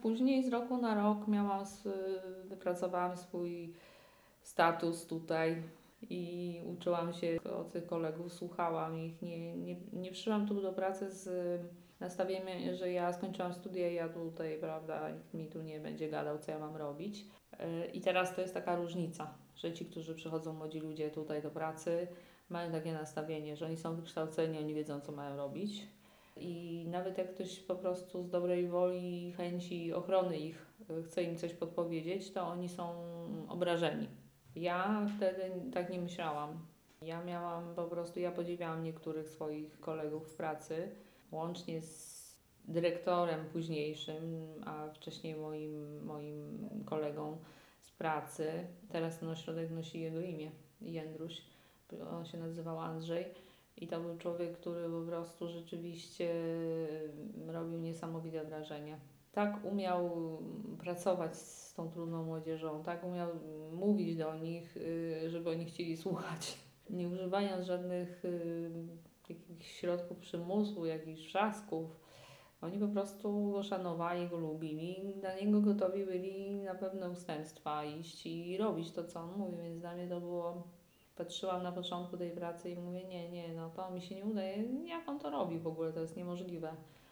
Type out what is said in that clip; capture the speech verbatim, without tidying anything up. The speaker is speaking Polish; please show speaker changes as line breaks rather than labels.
później z roku na rok miałam, s- wypracowałam swój status tutaj i uczyłam się od tych kolegów, słuchałam ich, nie, nie, nie przyszłam tu do pracy z nastawieniem, że ja skończyłam studia i ja tutaj, prawda, nikt mi tu nie będzie gadał, co ja mam robić. Yy, I teraz to jest taka różnica, że ci, którzy przychodzą, młodzi ludzie tutaj do pracy, mają takie nastawienie, że oni są wykształceni, oni wiedzą, co mają robić. I nawet jak ktoś po prostu z dobrej woli i chęci ochrony ich y, chce im coś podpowiedzieć, to oni są obrażeni. Ja wtedy tak nie myślałam. Ja miałam po prostu, ja podziwiałam niektórych swoich kolegów w pracy, łącznie z dyrektorem późniejszym, a wcześniej moim, moim kolegą z pracy. Teraz ten ośrodek nosi jego imię, Jędruś. On się nazywał Andrzej. I to był człowiek, który po prostu rzeczywiście robił niesamowite wrażenie. Tak umiał pracować z tą trudną młodzieżą, tak umiał mówić do nich, y, żeby oni chcieli słuchać. Nie używając żadnych y, takich środków przymusu, jakichś trzasków. Oni po prostu go szanowali, go lubili, dla niego gotowi byli na pewne ustępstwa iść i robić to, co on mówi, więc dla mnie to było. Patrzyłam na początku tej pracy i mówię, nie, nie, no to mi się nie udaje. Jak on to robi w ogóle? To jest niemożliwe.